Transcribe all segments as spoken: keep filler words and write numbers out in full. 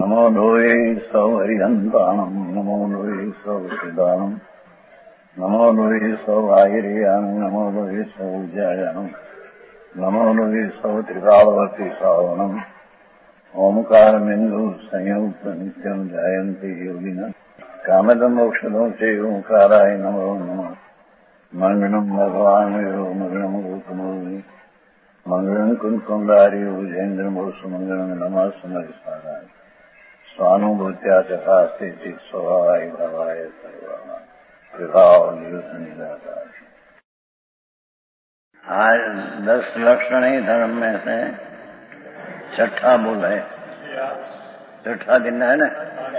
नमो लोये सौहरिहन्ताणम् नमो लोये सौहृदानम् नमो लोये सौभागिर्यानम् नमो लोये सौज्यायानम् नमो लोये सौत्रिकालवर्ति सावनम् ओंकारमिन्दु संयुक्त नित्यम् जायन्ति योगिनः कामदम् मोक्षदम् च ओंकाराय नमो नमः मंगलम् भगवान् यो मंगलम् गौतमोऽग्नि मंगलम् कुन्कुण्डारि भुजेन्द्रमोसु मंगलम् नमः समरिसाराय स्वानुभूत्या चकास्ते स्वभावाय भावाय सर्वाणां विभाव। आज दस लक्षणी धर्म में से छठा बोल है, छठा दिन है ना।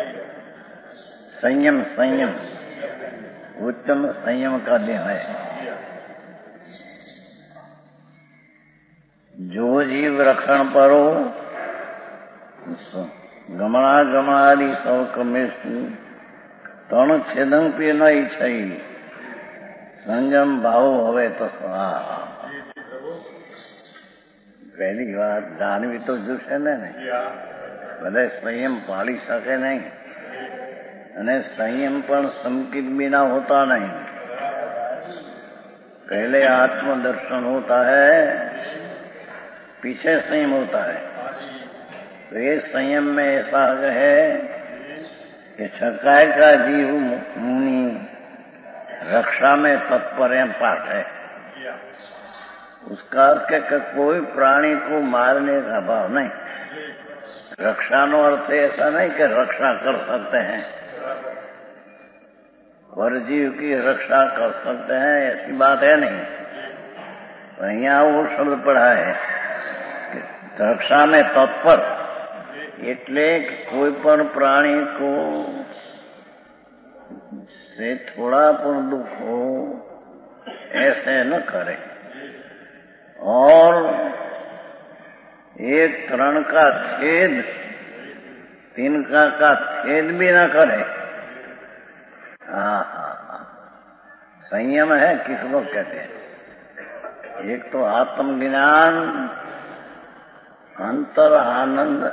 संयम संयम उत्तम संयम का दिन है। जो जीव रखण परो गमणा गमणादि सौ कमेशु तण छेदं पे नहीं छई संयम भाव होवे तो स्वाहा। पहली बात जानवी तो જોશે ને ભલે સંયમ પાળી શકે નહીં અને સંયમ પણ સંકિત बिना होता नहीं। पहले आत्मदर्शन होता है, पीछे संयम होता है। तो ये संयम में ऐसा है कि छकाय का जीव मुनि रक्षा में तत्पर पाठ है। उसका अर्थ है कि कोई प्राणी को मारने का भाव नहीं। रक्षा नो अर्थ ऐसा नहीं कि रक्षा कर सकते हैं, परजीव की रक्षा कर सकते हैं, ऐसी बात है नहीं। यहाँ वो शब्द पढ़ा है कि रक्षा में तत्पर, એટલે કોઈ પણ प्राणी को से थोड़ा पण दुख हो ऐसे न करे, और एक तृण का छेद तिनका का छेद भी न करे। हाँ हाँ, संयम है किसको कहते हैं? एक तो आत्मज्ञान, अंतर आनंद,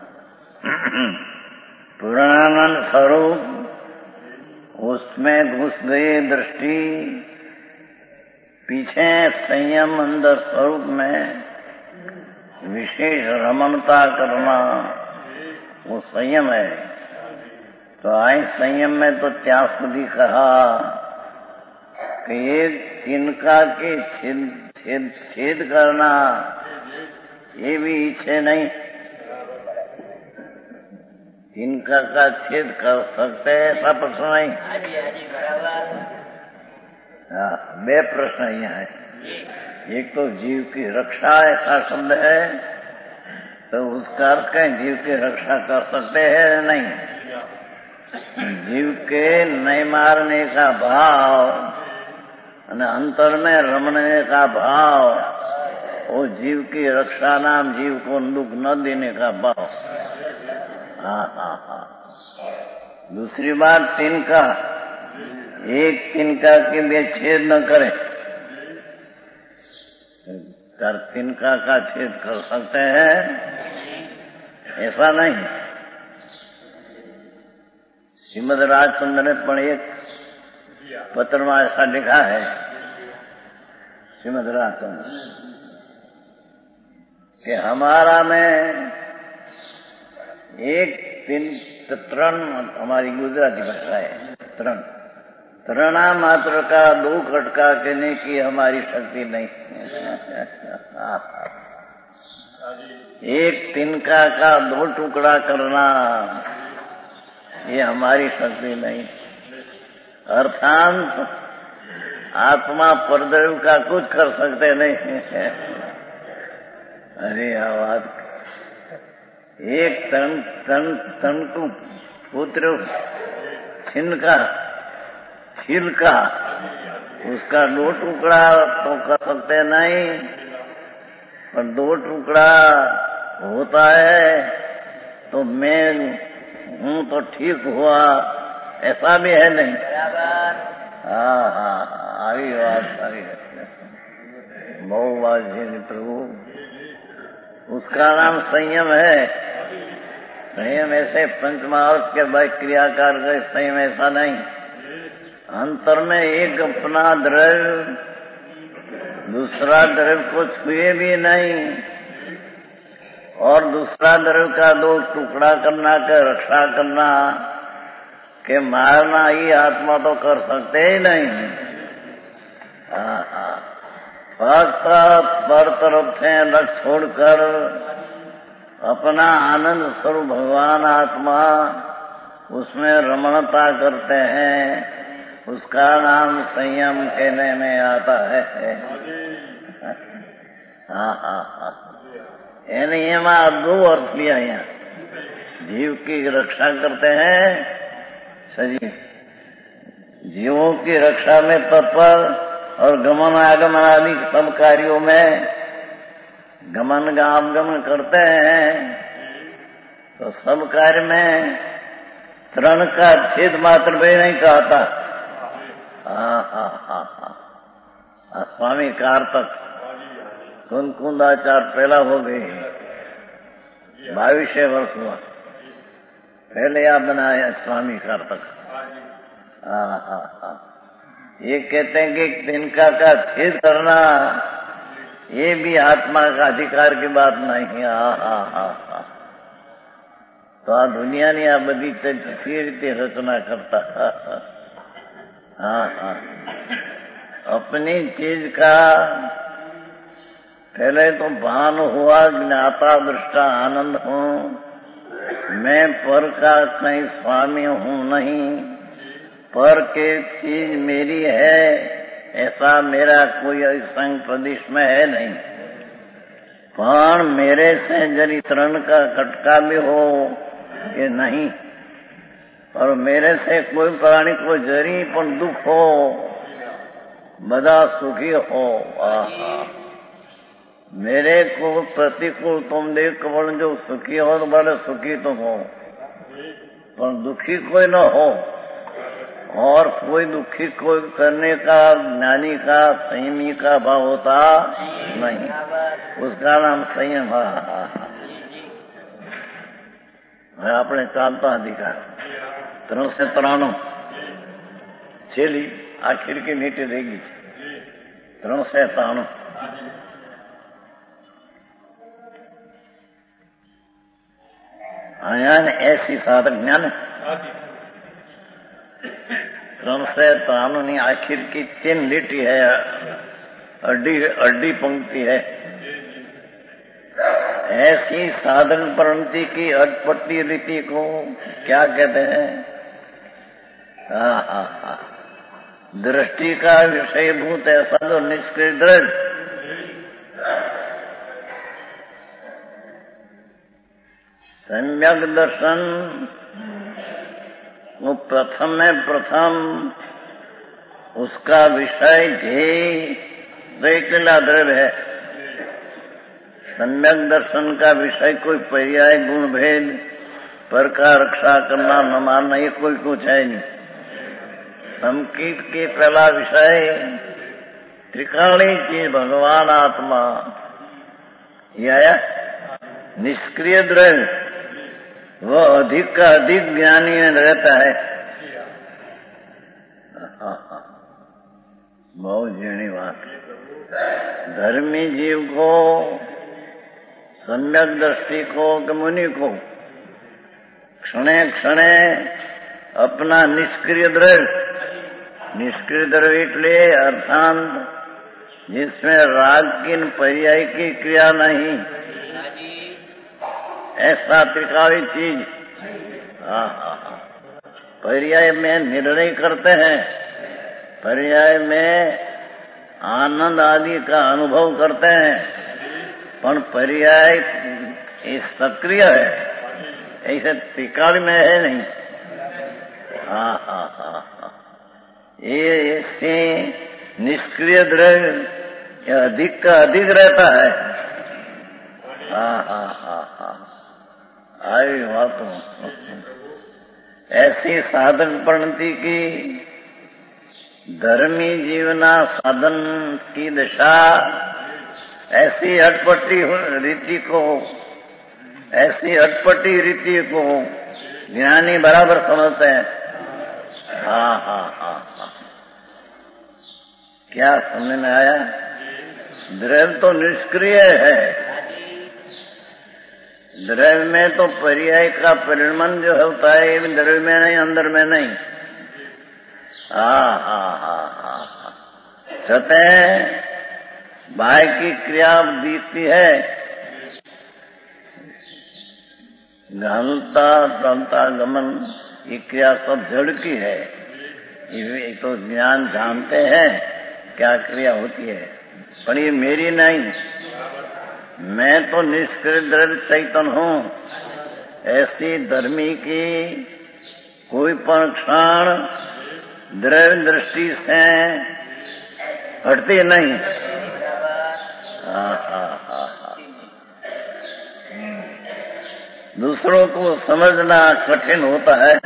पूर्णानंद स्वरूप, उसमें घुस गई दृष्टि, पीछे संयम, अंदर स्वरूप में विशेष रमणता करना, वो संयम है। तो आई संयम में तो त्याग સુધી कहा कि ये तिनका के छेद छेद छेद करना ये भी इच्छे नहीं। तिनका का छेद कर सकते ऐसा प्रश्न नहीं। हाँ, बे प्रश्न यहाँ है। एक तो जीव की रक्षा ऐसा शब्द है, तो उसका अर्थ कहीं जीव की रक्षा कर सकते हैं नहीं। जीव के नहीं मारने का भाव और अंतर में रमने का भाव, वो जीव की रक्षा नाम जीव को दुख न देने का भाव। हाँ हाँ हाँ। दूसरी बात तिनका, एक तिनका के भी छेद न करे। कर तिनका का छेद कर सकते हैं ऐसा नहीं। श्रीमद राजचंद्र ने पण एक पत्र में ऐसा लिखा है, श्रीमद राजचंद्र, कि हमारा में एक तीन तरण, हमारी गुजराती भाषा है तरण, तरणा मात्र का दो खटका कहने की हमारी शक्ति नहीं। एक तिनका का दो टुकड़ा करना ये हमारी शक्ति नहीं। अर्थात आत्मा परदेव का कुछ कर सकते नहीं। अरे आवाज एक तन तन तन को पुत्र छिनका छिलका, उसका दो टुकड़ा तो कर सकते नहीं, पर दो टुकड़ा होता है तो मैं हूँ तो ठीक हुआ ऐसा भी है नहीं। हाँ हाँ, आई बात सारी बहुबाजी प्रभु, उसका नाम संयम है। संयम ऐसे पंचमहाभूत के भाई क्रियाकार का संयम ऐसा नहीं। अंतर में एक अपना द्रव्य दूसरा द्रव्य को छुए भी नहीं और दूसरा द्रव्य का दो टुकड़ा करना के रक्षा करना के मारना ही आत्मा तो कर सकते ही नहीं। फक्त पर तरफ से लक्ष्य छोड़कर अपना आनंद स्वरूप भगवान आत्मा उसमें रमणता करते हैं, उसका नाम संयम कहने में आता है। हाँ हाँ हाँ यानी एમાં दो अर्थ लिया यहाँ। जीव की रक्षा करते हैं, सजी जीवों की रक्षा में तत्पर और गमन आगमन आदि सब कार्यों में गमन आगमन करते हैं, तो सब कार्य में तृण का छेद मात्र भी नहीं चाहता। हाँ हाँ हाँ हाँ स्वामी कार्तक कुंदाचार पहला हो गई, बाईस वर्ष हुआ पहले आप बनाया स्वामी कार्तक। हाँ हाँ हाँ ये कहते हैं कि तिनका का छेद करना ये भी आत्मा का अधिकार की बात नहीं। हाँ हाँ हाँ हाँ तो आ दुनिया ने आ बधी सी रीते रचना करता। हाँ हाँ अपनी चीज का पहले तो भान हुआ, ज्ञाता दृष्टा आनंद हूँ, मैं पर का कहीं स्वामी हूँ नहीं, पर के चीज मेरी है ऐसा मेरा कोई असंग प्रदेश में है नहीं। पण मेरे से जरी तरण का खटका भी हो ये नहीं, और मेरे से कोई प्राणी को जरी पण दुख हो, बड़ा सुखी हो। आहा मेरे को प्रतिकूल तुम देख कवण जो सुखी हो तो बड़े सुखी तुम हो, पर दुखी कोई न हो। और कोई दुखी कोई करने का ज्ञानी का संयमी का भाव होता नहीं, उसका नाम संयम है। अपने चालता अधिकार त्रण से त्राणु छेली आखिर की नीचे रहेगी त्रण से त्राणु। ज्ञान ऐसी साधक ज्ञान त्रण से त्राणु आखिर की तीन लीटी है, अड्डी अड्डी पंक्ति है। ऐसी साधन प्रणति की अटपटी रीति को क्या कहते हैं? हा हा हा दृष्टि का विषयभूत ऐसा जो निष्क्रिय दृढ़ सम्यक दर्शन वो प्रथम में प्रथम उसका विषय ध्येय दैकला द्रव्य है। सम्यक दर्शन का विषय कोई पर्याय गुण भेद पर का रक्षा करना न मानना ये कोई कुछ है नहीं। संकीत के पहला विषय त्रिकाणी चीज भगवान आत्मा यह निष्क्रिय द्रव्य वो अधिक का अधिक ज्ञानी में रहता है। बहुत जीणी बात। धर्मी जीव को सम्यक दृष्टि को मुनि को क्षणे क्षणे अपना निष्क्रिय द्रव्य निष्क्रिय द्रव्य इतले अर्थांत जिसमें राग की पर्याय की क्रिया नहीं, ऐसा त्रिकाली चीज पर्याय में निर्णय करते हैं, पर्याय में आनंद आदि का अनुभव करते हैं, पर पर्याय सक्रिय है, ऐसे त्रिकाल में है नहीं। हा हा हा हा ये ऐसे निष्क्रिय द्रव्य अधिक का अधिक रहता है। हा हा हा हा आई बात ऐसी साधन प्रणति की धर्मी जीवना साधन की दशा ऐसी अटपटी रीति को ऐसी अटपटी रीति को ज्ञानी बराबर समझते हैं। हाँ हाँ हाँ हाँ, क्या समझ में आया? द्रव्य तो निष्क्रिय है, द्रव्य में तो पर्याय का परिणमन जो होता है ये द्रव्य में नहीं, अंदर में नहीं। हाँ हाँ हाँ हाँ, सतह बाह्य की क्रिया दिखती है, घनता चलता गमन ये क्रिया सब जड़ की है, ये तो ज्ञान जानते हैं क्या क्रिया होती है, पर ये मेरी नहीं, मैं तो निष्क्रिय द्रव्य चैतन्य हूँ। ऐसी धर्मी की कोई पण क्षण द्रव्य दृष्टि से हटती नहीं। हाँ हाँ हाँ हाँ, दूसरों को समझना कठिन होता है,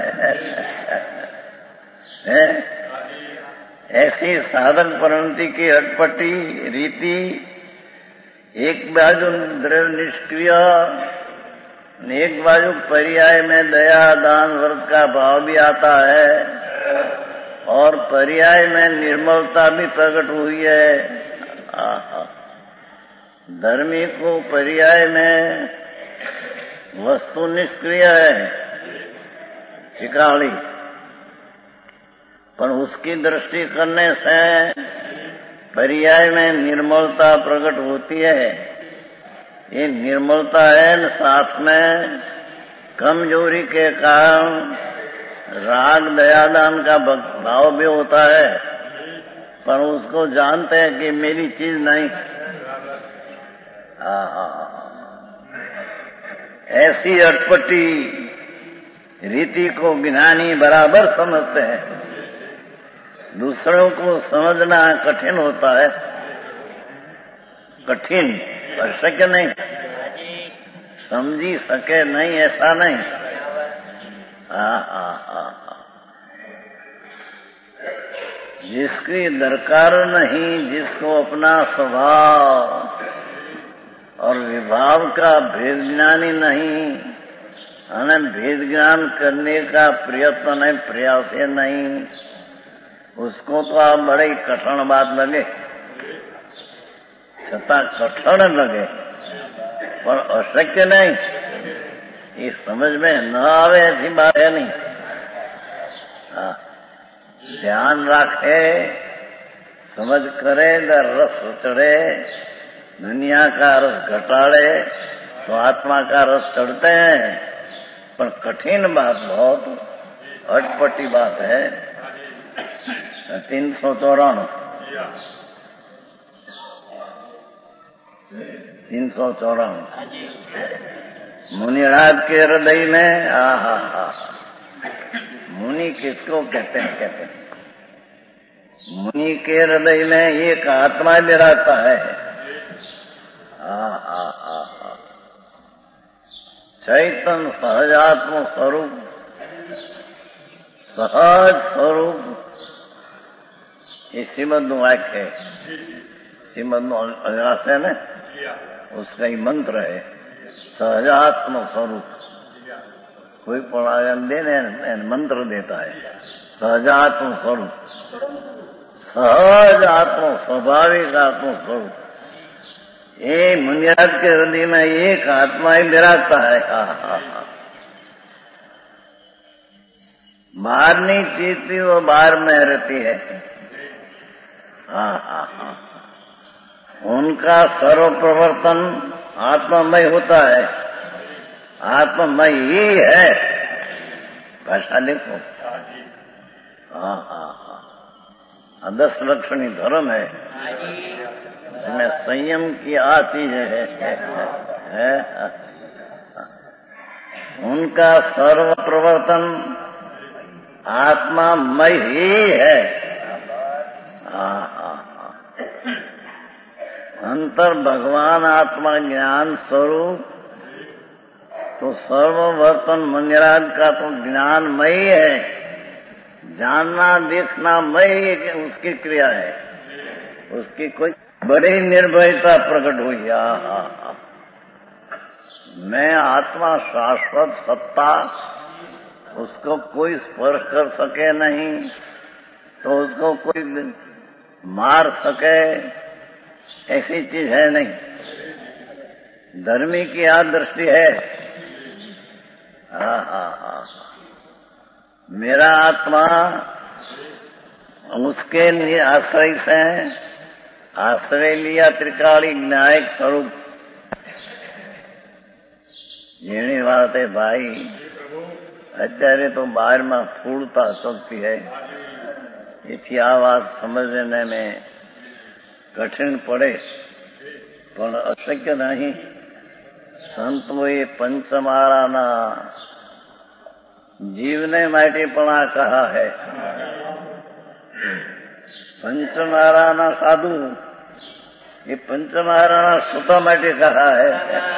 है? ऐसी साधन परिणति की अटपटी रीति, एक बाजू द्रव्य निष्क्रिय, एक बाजू पर्याय में दया दान व्रत का भाव भी आता है, और पर्याय में निर्मलता भी प्रकट हुई है। आहा, धर्मी को पर्याय में वस्तु निष्क्रिय है, चिकाली, पर उसकी दृष्टि करने से पर्याय में निर्मलता प्रकट होती है। ये निर्मलता है, साथ में कमजोरी के कारण राग दयादान का भाव भी होता है, पर उसको जानते हैं कि मेरी चीज नहीं। ऐसी अटपटी रीति को ज्ञानी बराबर समझते हैं, दूसरों को समझना कठिन होता है, कठिन पर शक्य नहीं, समझी सके नहीं ऐसा नहीं। हाँ हाँ हाँ, जिसकी दरकार नहीं, जिसको अपना स्वभाव और विभाव का भेद ज्ञानी नहीं, हमें भेद ज्ञान करने का प्रयत्न नहीं, प्रयास नहीं, उसको तो आप बड़े कठिन बात लगे, छता कठिन लगे, पर अशक्य नहीं, ये समझ में न आवे ऐसी बात है नहीं। हाँ, ध्यान रखे, समझ करे, रस चढ़े, दुनिया का रस घटाड़े तो आत्मा का रस चढ़ते हैं, पर कठिन बात बहुत अटपटी बात है। तीन सौ चौराणु तीन सौ चौराणु मुनिराज के हृदय में, आ हा हा, मुनि किसको कहते हैं? कहते हैं मुनि के हृदय में एक आत्मा विराजता है। आ हा हा हा, चैतन्य सहजात्म स्वरूप, सहज स्वरूप, ये श्रीमद् वाक्य है, श्रीमद् अग्रास है ना, उसका ही मंत्र है, सहजात्म स्वरूप। कोई पढ़ायन देने मंत्र देता है, सहजात्म स्वरूप, सहज आत्म स्वाभाविक आत्म स्वरूप। ये मुनिराज के हृदय में एक आत्मा ही विराजता है। हा हा हा, बाहर नहीं चीजती, वो बाहर में रहती है। हाँ हाँ हाँ, उनका सर्व प्रवर्तन आत्ममय होता है, आत्ममय ही है। भाषा देखो। हाँ हाँ हाँ, दस लक्षणी धर्म है, इसमें संयम की आ चीज है, है, है, है। उनका सर्व प्रवर्तन आत्मामय ही है। हाँ हाँ हाँ, अंतर भगवान आत्मा ज्ञान स्वरूप, तो सर्ववर्तन मुनिराज का तो ज्ञानमय है, जानना देखना मय उसकी क्रिया है, उसकी कोई बड़ी निर्भयता प्रकट हुई। हाँ हाँ हाँ, मैं आत्मा शाश्वत सत्ता, उसको कोई स्पर्श कर सके नहीं, तो उसको कोई मार सके, ऐसी चीज है नहीं। धर्मी की यह दृष्टि है। हा हा हा मेरा आत्मा उसके आश्रय से आश्रय लिया त्रिकाली न्यायिक स्वरूप। જેની વાત है भाई, અત્યારે તો બહારમાં ફૂડતા શકતી है, એથી આ વાત સમજને में કઠિન પડે, પણ અશક્ય નહીં। સંતોએ પંચમાળાના જીવને માટે પણ આ કહા है। પંચમાળાના સાધુ એ પંચમાળાના સુતા માટે કહા है।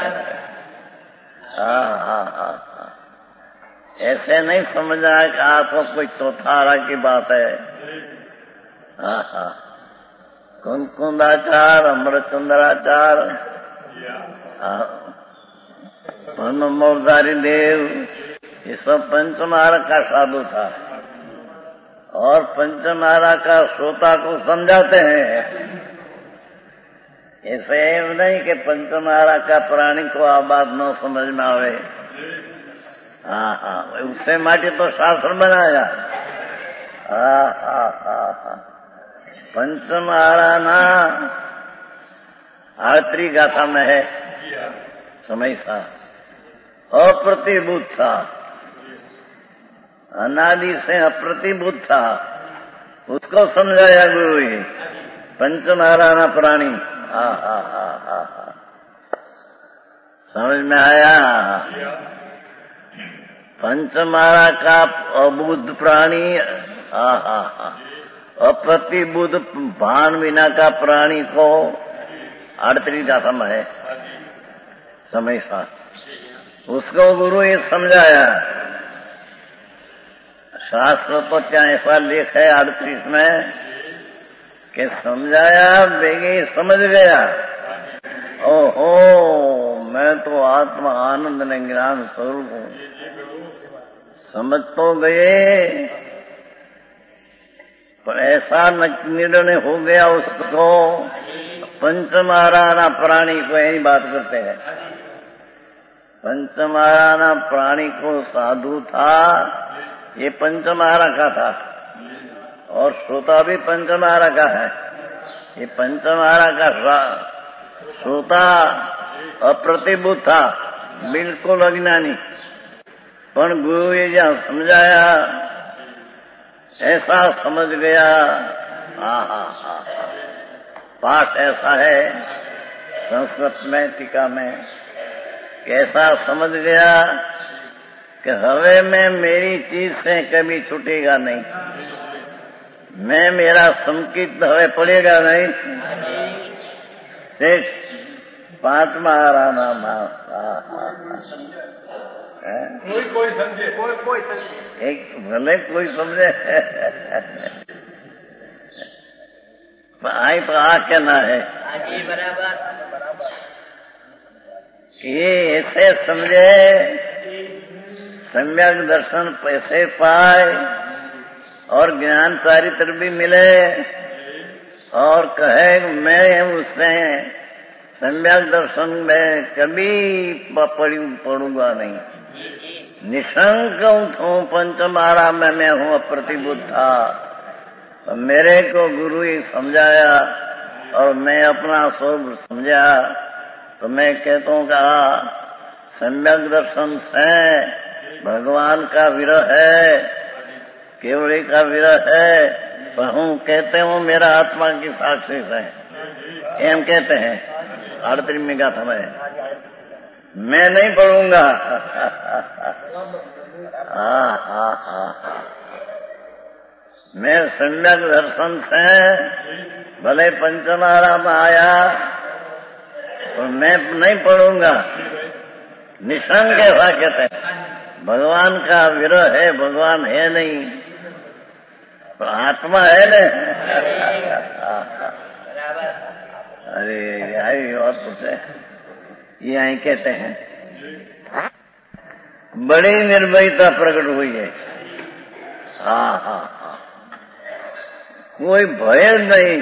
हाँ हाँ हाँ हाँ ऐसे नहीं समझना कि आप तो कोई चौथारा की बात है। हाँ हाँ कुंकुंदाचार, अमृतचंद्राचार, ब्रह्मोद्धारी देव, ये सब पंचमारा का साधु था और पंचमारा का श्रोता को समझाते हैं। ऐसे नहीं कि पंचमारा का प्राणी को आ बात न समझ में आवे। हाँ हाँ उससे माटे तो शास्त्र बनाया। हाँ हाँ हाँ हाँ पंचमारा ना आत्री गाथा में है। समय सा अप्रतिभूत था, अनादि से अप्रतिभूत था, उसको समझाया गुरु ही। पंचमारा ना प्राणी। हाँ हाँ हाँ हाँ हाँ समझ में आया। पंचमारा का अबुद्ध प्राणी, हाँ हाँ हाँ अप्रतिबुद्ध भान विना का प्राणी को आड़तरी दासम है। समय सा उसको गुरु ये समझाया। शास्त्र तो क्या ऐसा लेख है अड़तीस में कि समझाया, बेगे समझ गया। ओहो मैं तो आत्मा आनंद ने ज्ञान स्वरूप हूँ। समझ तो गए, पर ऐसा निर्णय हो गया उसको। पंचमाराना प्राणी को यही बात करते हैं। पंचमाराना प्राणी को साधु था, ये पंचमारा का था और श्रोता भी पंचमारा का है। ये पंचमारा का श्रोता अप्रतिभूत था, बिल्कुल अज्ञानी, पर गुरु ये जहाँ समझाया ऐसा समझ गया। हा हा हा पाठ ऐसा है संस्कृत में टीका में, कैसा समझ गया कि हवे में मेरी चीज से कभी छूटेगा नहीं, मैं मेरा संकित हवे पड़ेगा नहीं। देख पांचवा आराना कोई कोई समझे, कोई कोई समझे, एक भले कोई समझे आई तो आ क्या ना है बराबर ये ऐसे समझे सम्यक दर्शन पैसे पाए और ज्ञान चारित्र भी मिले और कहे मैं उससे सम्यक दर्शन में कभी पड़ूंगा नहीं, निशंक हूँ, पंचमारा में मैं हूँ अप्रतिबुद्ध था। तो मेरे को गुरु ही समझाया और मैं अपना स्वरूप समझा। तो मैं कहता हूँ कहा सम्यक दर्शन से भगवान का विरह है, केवड़ी का विरह है, पर हूँ कहते हूँ मेरा आत्मा की साक्षी से एम कहते हैं। आड़तरी में गाथा में मैं नहीं पढ़ूंगा। हाँ हाँ हाँ मैं सम्यक दर्शन से भले पंचमारा में आया और मैं नहीं पढ़ूंगा। निशंक ऐसा कहते हैं, भगवान का विरह है, भगवान है नहीं, पर आत्मा है न। अरे यही और पूछे ये यही कहते हैं बड़ी निर्भयता प्रकट हुई है। हाँ हाँ हाँ, कोई भय नहीं।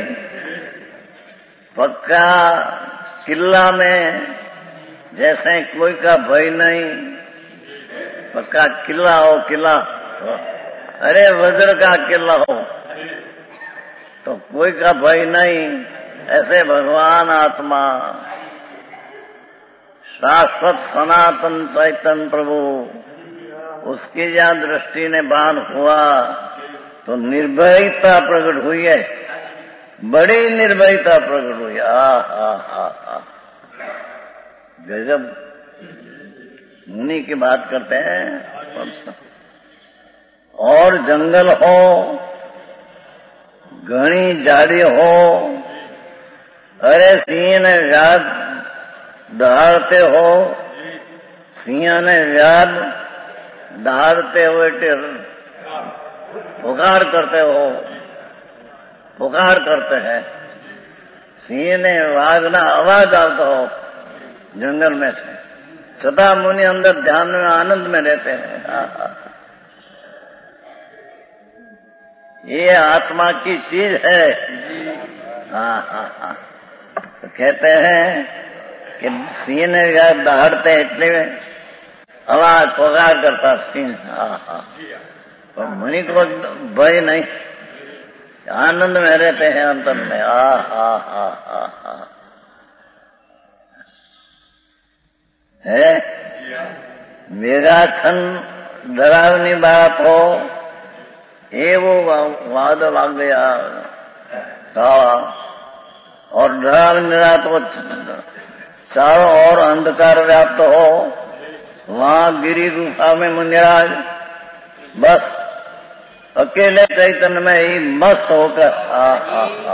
पक्का किला में जैसे कोई का भय नहीं, पक्का किला हो, किला हो, अरे वज्र का किला हो तो कोई का भय नहीं। ऐसे भगवान आत्मा शाश्वत सनातन चैतन्य प्रभु, उसकी जहाँ दृष्टि ने बाण हुआ तो निर्भयता प्रकट हुई है, बड़ी निर्भयता प्रकट हुई। आ हा हा हा, गजब मुनि की बात करते हैं। और जंगल हो, घनी झाड़ी हो, अरे सिंह ने व्याध दहाड़ते हो, सिंह ने व्याध दहाड़ते हुए पुकार करते हो, पुकार करते हैं। सिंह ने वागना आवाज आता हो जंगल में से, सदा मुनि अंदर ध्यान में आनंद में रहते हैं। ये आत्मा की चीज है। हाँ हाँ हाँ, तो कहते हैं कि सिंह ने दहाड़ते इतने में आवाज पुकार करता सिंह। हाँ हाँ, पर मुनि को भय नहीं, आनंद में रहते हैं अंतर में। आ हा हा हा हा, है मेघाछन डरावनी बात हो, ये वो वाद लाग गया सावा, और डरावनी रात हो, चारों ओर अंधकार व्याप्त हो, वहां गिरी गुफा में मुनिराज बस अकेले चैतन्य में ही मस्त होकर आ आ आ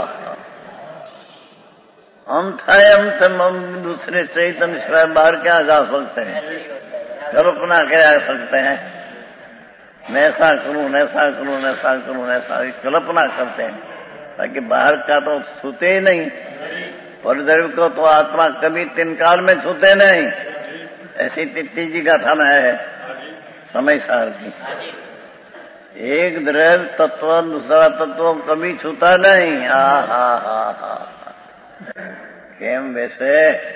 हम थे हम थे हम दूसरे चैतन्य सिवाय बाहर क्या जा सकते हैं, कल्पना क्या सकते हैं। मैं ऐसा करूं, ऐसा करूं, ऐसा करूं, ऐसा कल्पना करते हैं, ताकि बाहर का तो छूते ही नहीं। परदेव को तो आत्मा कभी तीन काल में छूते नहीं। ऐसी तिथि जी का थाना है समय सार की। एक द्रव्य तत्व दूसरा तत्व कभी छूता नहीं। हा हा हा हा, केम वैसे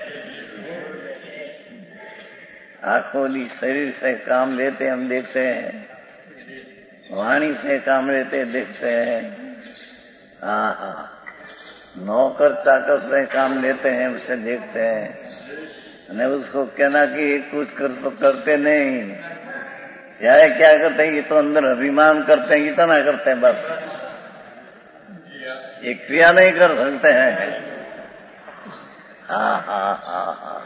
आंखों शरीर से काम लेते हम देखते हैं, वाणी से काम लेते देखते हैं। हाँ हाँ, नौकर चाकर से काम लेते हैं उसे देखते हैं, नहीं उसको कहना कि कुछ कर तो करते नहीं, या क्या करते हैं, ये तो अंदर अभिमान करते हैं, इतना करते हैं बस, ये क्रिया नहीं कर सकते हैं। हाँ हाँ हाँ हाँ,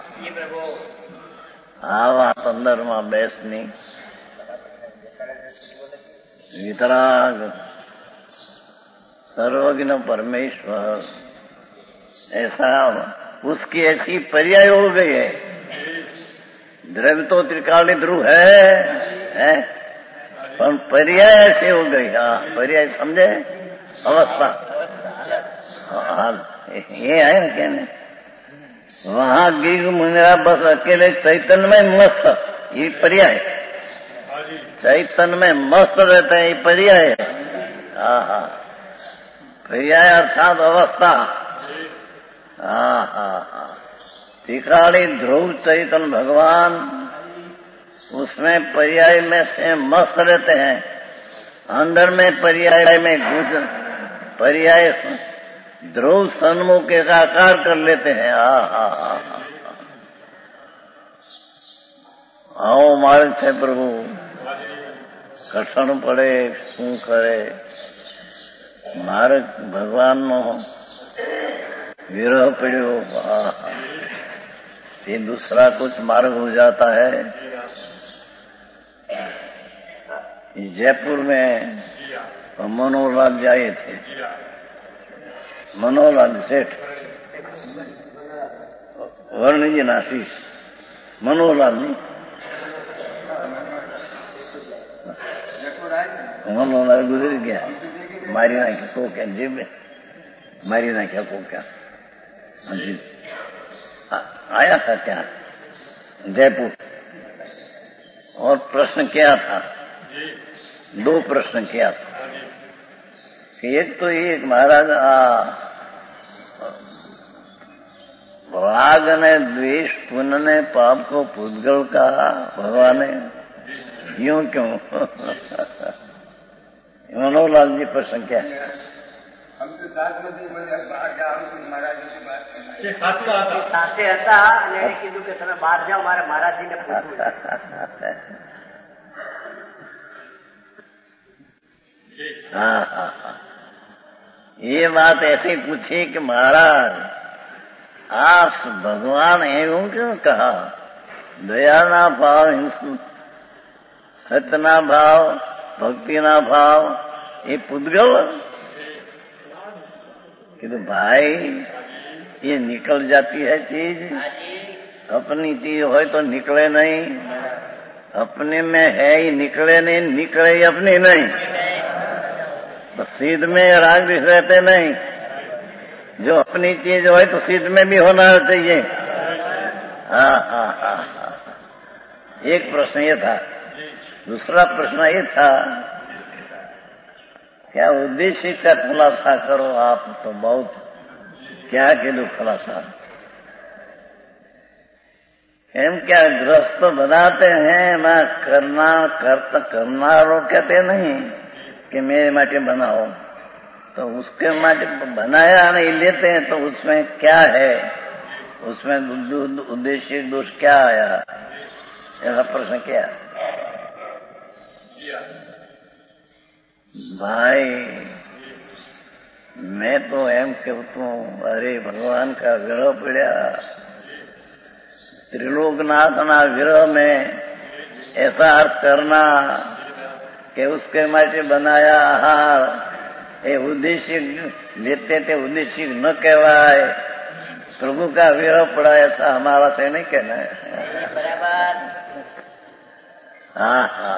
આ વાત અંદરમાં બેસની વિતરાગ सर्वज्ञ परमेश्वर, ऐसा उसकी ऐसी पर्याय हो गई है। द्रव्य तो त्रिकाली ध्रुव है, है? पर पर्याय ऐसे हो गई। हाँ, पर्याय समझे, अवस्था। हाँ, ये है ना कहने, वहां गिर मुनिरा बस अकेले चैतन्य में मस्त, ये पर्याय। चैतन्य में मस्त रहते हैं, ये पर्याय है। हाँ हाँ, पर्याय अर्थात अवस्था। हाँ हाँ हाँ, त्रिकाली ध्रुव चैतन्य भगवान उसमें पर्याय में से मस्त रहते हैं। अंदर में पर्याय में घुस, पर्याय ध्रुव सन्मुख एकाकार कर लेते हैं। हाँ हाँ हाँ, आओ मार्ग से प्रभु, कठण પડે શું કરે, मार्ग भगवान नो विरह पड़ो, ये दूसरा कुछ मार्ग हो जाता है। जयपुर में मनोहरलाल जाए थे, मनोहरलाल सेठ वर्ण जी नाशीष, मनोहरलाल नहीं, मनोहरलाल गुजर गया, मारी नाख्या को क्या जीव में मारी नाख्या को क्या जी, आया था क्या जयपुर। और प्रश्न क्या था? दो प्रश्न किया था कि एक तो ये महाराज आ राग ने द्वेष पुण्य ने पाप को पूतगल का भगवान ने यूं क्यों? मनोहरलाल जी प्रश्न क्या है? સાથે હતા અને એને કીધું કે તમે બહાર જાઓ, મારે મહારાજજીને પૂછવું. हाँ हाँ हाँ, ये बात ऐसी पूछी कि महाराज आप भगवान एवं क्यों कहा? दया ना भाव, सत्य ना भाव, भक्ति ना भाव, ये पुद्गल कि तो भाई ये निकल जाती है चीज, अपनी चीज हो तो निकले नहीं, अपने में है ही निकले नहीं, निकले ही अपनी नहीं, तो सीध में राग भी रहते नहीं। जो अपनी चीज हो तो सीध में भी होना चाहिए। हाँ हाँ हाँ हाँ, एक प्रश्न ये था। दूसरा प्रश्न ये था क्या उद्देश्य का खुलासा करो आप, तो बहुत क्या के दो खुलासा। एम क्या ग्रस्त बनाते हैं, मैं करना करता करना रो कहते नहीं कि मेरे माटे बनाओ, तो उसके माटे बनाया नहीं लेते हैं, तो उसमें क्या है, उसमें उद्देश्य दोष क्या आया, ऐसा प्रश्न क्या? भाई मैं तो एम कहता हूं, अरे भगवान का विरह पड़ा, त्रिलोकनाथ ना विरह में ऐसा अर्थ करना कि उसके माटे बनाया आहार ये उद्देश्य लेते थे, उद्देश्य न कहवाए, प्रभु का विरह पड़ा ऐसा हमारा से नहीं कहना है। बराबर। हाँ हाँ,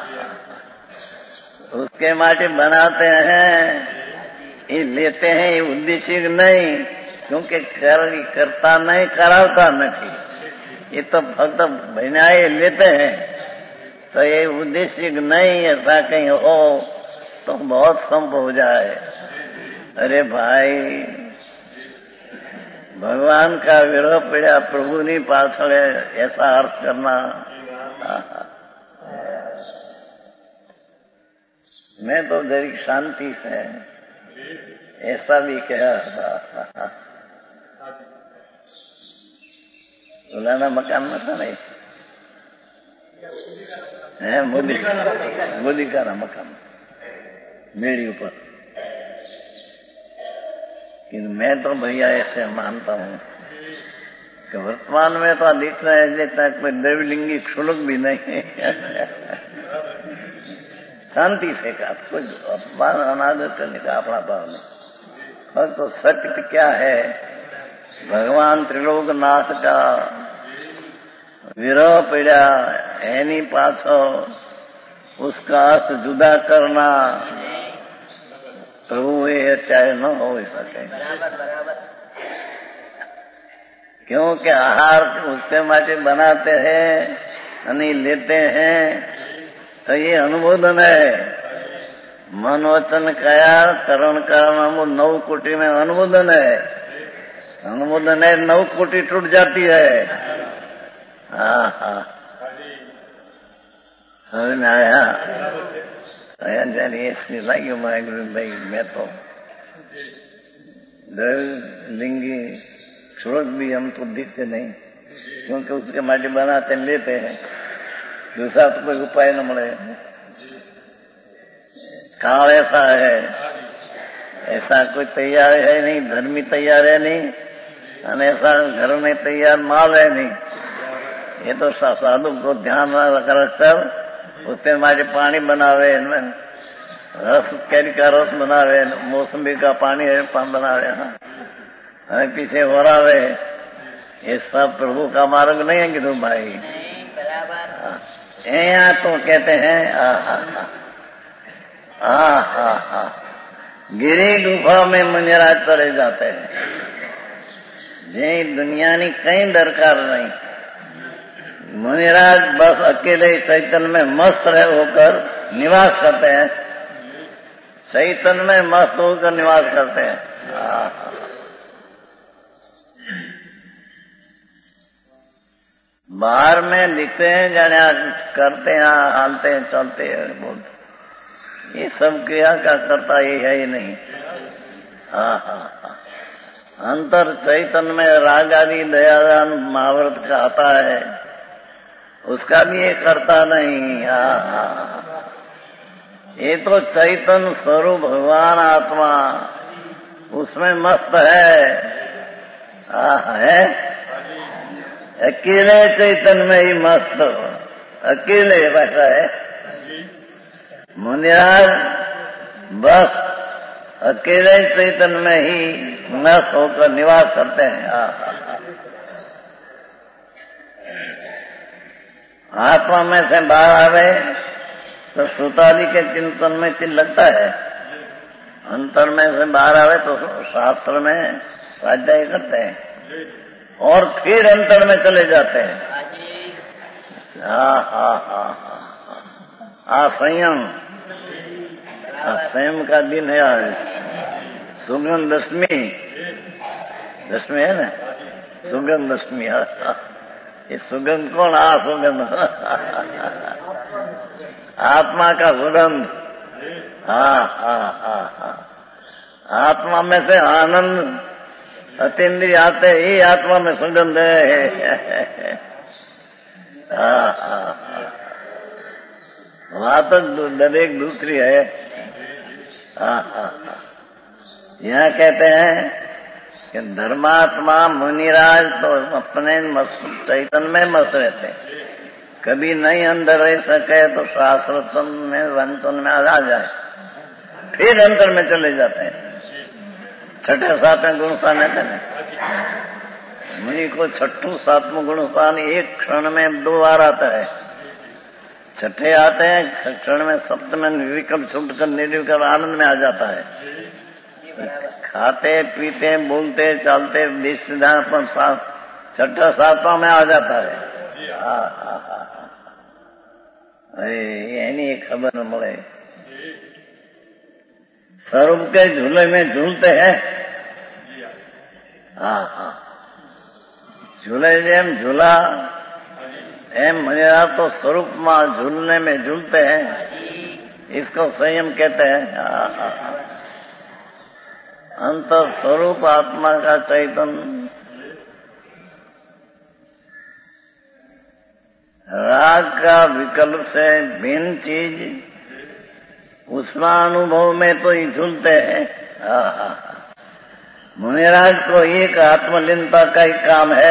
उसके माटे बनाते हैं, ये लेते हैं, ये उद्देश्य नहीं, क्योंकि कर करता नहीं, करावता नहीं, ये तो भक्त बनाए लेते हैं, तो ये उद्देश्य नहीं ऐसा कहीं हो तो बहुत संप हो जाए। अरे भाई भगवान का विरह पड़ा, प्रभु नहीं पाछड़ ऐसा अर्थ करना। मैं तो जरी शांति से ऐसा भी कहा था। बोलाना मकान में था नहीं है, मोदी मोदी का ना मकान मेरी ऊपर, कि मैं तो भैया ऐसे मानता हूं कि वर्तमान में तो दिख रहा है जैसा कोई देवलिंगी क्षुलक भी नहीं शांति से कहा, कुछ अपमान अनादर करने का अपना भाव नहीं। पर तो सत्य क्या है, भगवान त्रिलोकनाथ का विरह पड़ा एनी पाछो उसका अर्थ जुदा करना, प्रभु ये चाहे न हो सके। बराबर बराबर। क्योंकि आहार उसके माटे बनाते हैं अनि लेते हैं, तो ये अनुमोदन है। मन वचन काया करण कारण नौ कोटि में अनुमोदन है, अनुमोदन है, नौ कोटि टूट जाती है। हाँ हाँ, समझ में आया? इसलिए लगी भाई मैं तो लिंगी सूरज भी हम तो दिखते नहीं, क्योंकि उसके माटी बनाते लेते हैं, दूसरा तो कोई उपाय न मिले। काल ऐसा है, ऐसा कोई तैयार है नहीं, धर्मी तैयार है नहीं, और ऐसा घर में तैयार माल है नहीं। ये तो साधु को ध्यान रखकर उसके माटे पानी बनावे, रस कैरी का रस बनावे, मौसमी का पानी बनावे, हाँ पीछे हो रहा, ये सब प्रभु का मार्ग नहीं है कि तुम भाई। यहाँ तो कहते हैं आ हा हा हा हा, गिरी गुफा में मुंजरा चले जाते हैं, जे दुनिया नी कई दरकार नहीं, मुनिराज बस अकेले चैतन्य में मस्त रह होकर निवास करते हैं, चैतन्य में मस्त होकर निवास करते हैं। बाहर में दिखते हैं, जाने करते हैं, हालते हैं, चलते हैं, बोलते, ये सब क्रिया का करता ये है ही नहीं। हाँ हाँ हाँ, अंतर चैतन्य में राग आदि दयादान महाव्रत का आता है, उसका भी ये करता नहीं। हाँ हाँ, ये तो चैतन्य स्वरूप भगवान आत्मा उसमें मस्त है। हाँ है, अकेले चैतन्य में ही मस्त, अकेले वैसा है। मुनिराज बस अकेले चैतन्य में ही मस्त होकर निवास करते हैं। आत्मा में से बाहर आवे तो श्रुतादि के चिंतन में चित्त लगता है, अंतर में से बाहर आवे तो शास्त्र में स्वाध्याय करते हैं और फिर अंतर में चले जाते हैं। हाँ हाँ हाँ हाँ, संयम, संयम का दिन है आज, सुगंध दशमी, दशमी है ना, सुगंध दशमी। ये सुगंध कौन? आ सुगंध आत्मा का सुगंध। हाँ हाँ हाँ हाँ, आत्मा में से आनंद अतिंद्रिय आते ही आत्मा में सुगंध है। हाँ हाँ, वहां तो दरेक दूसरी है। हाँ हाँ, यहाँ कहते हैं कि धर्मात्मा मुनिराज तो अपने चैतन्य में मस्त रहते, कभी नहीं अंदर रह सके तो शास्त्र में वंचन में आ जाए, फिर अंतर में चले जाते हैं। छठे सातवें गुणस्थान रहते हैं, मुनि को छठू सातवें गुणस्थान एक क्षण में दो बार आता है। छठे आते हैं क्षण में, सप्तम निर्विकल्प छूट कर निर्विकल्प आनंद में आ जाता है। खाते पीते बोलते चलते देश पर छठा सातवां में आ जाता है। हाँ हाँ हाँ, एनी खबर न મળે, स्वरूप के झूले में झूलते हैं। हाँ हाँ, झूले जेम झूला एम मजा तो स्वरूप में झूलने में झूलते हैं, इसको संयम कहते हैं। हाँ हाँ, अंतर स्वरूप आत्मा का चैतन्य राग का विकल्प से भिन्न चीज उसका अनुभव में तो ही झूलते हैं। मुनिराज को एक आत्मलीनता का ही काम है,